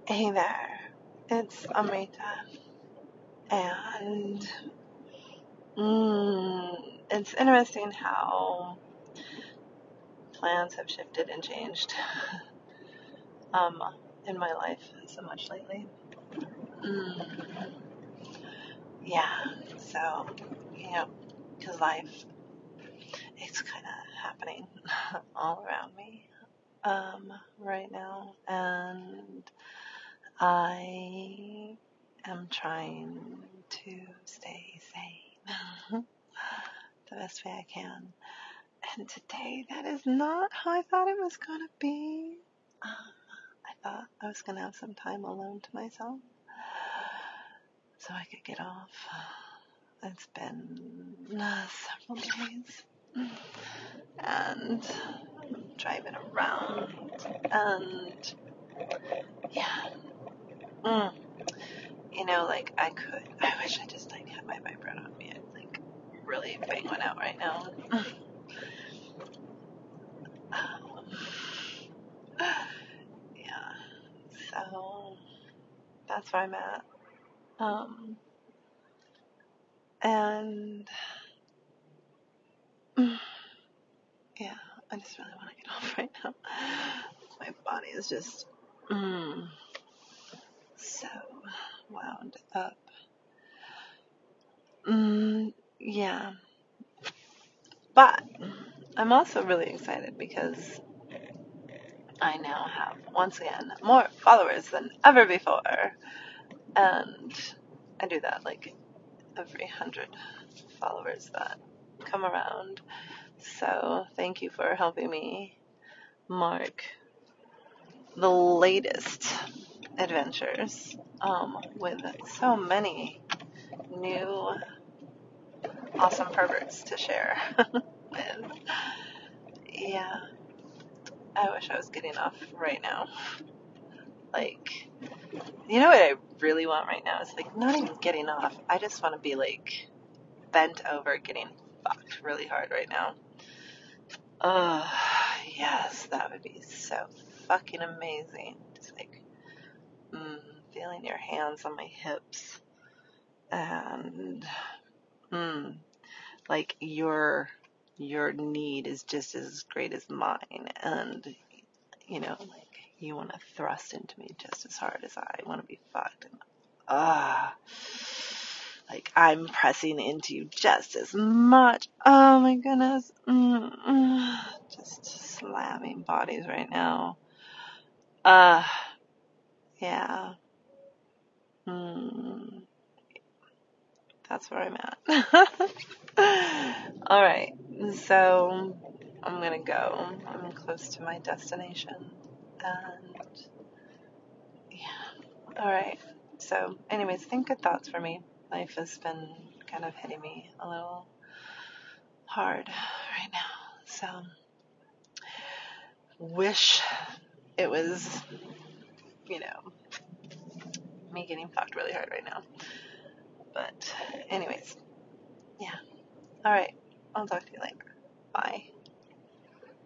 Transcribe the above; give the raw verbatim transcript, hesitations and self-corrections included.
Hey there, it's Amrita, and mm, it's interesting how plans have shifted and changed um, in my life so much lately. Mm, yeah, so, you know, because life, it's kind of happening all around me um, right now, and I am trying to stay sane the best way I can. And today, that is not how I thought it was going to be. Um, I thought I was going to have some time alone to myself so I could get off. It's been uh, several days. And driving around. And yeah. Mm, you know, like I could. I wish I just like had my vibrate on me. I'd like really bang one out right now. um, yeah. So that's where I'm at. Um, and yeah, I just really want to get off right now. My body is just mm, so wound up. Mm, yeah, but I'm also really excited because I now have, once again, more followers than ever before. And I do that like every hundred followers that come around. So thank you for helping me mark the latest adventures um, with so many new awesome perverts to share with. Yeah, I wish I was getting off right now. Like, you know what I really want right now is like not even getting off. I just want to be like bent over getting fucked really hard right now. Oh, yes, that would be so fucking amazing. Just like mm, feeling your hands on my hips and mm, like your your need is just as great as mine, and you know, like you want to thrust into me just as hard as I want to be fucked. And ah, like I'm pressing into you just as much. Oh my goodness, mm, mm, just slamming bodies right now. Uh, yeah. Mm, that's where I'm at. All right, so I'm gonna go. I'm close to my destination, and yeah. All right. So, anyways, think good thoughts for me. Life has been kind of hitting me a little hard right now. So, wish it was, you know, me getting fucked really hard right now. But, anyways, yeah. All right. I'll talk to you later. Bye.